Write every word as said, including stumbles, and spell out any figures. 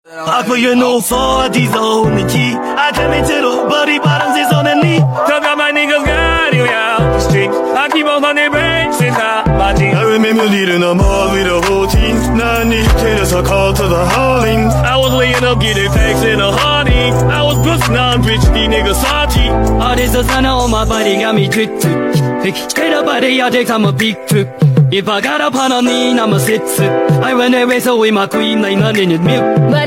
I put your new forties on the key. I come into the body bottoms is on the knee. Talk about my niggas got you out the street. I keep on on their brakes and top my jeans. I remember leading the mall with the whole team. Now I need to tell us a call to the hauling. I was laying up getting packs in a honey. I was pushing on rich, these niggas salty. All this designer on my body got me tricked. Straight up body, I take I'm a big trip. If I got up on a knee, I'm a sit. I run a race with my queen like nothing is milk.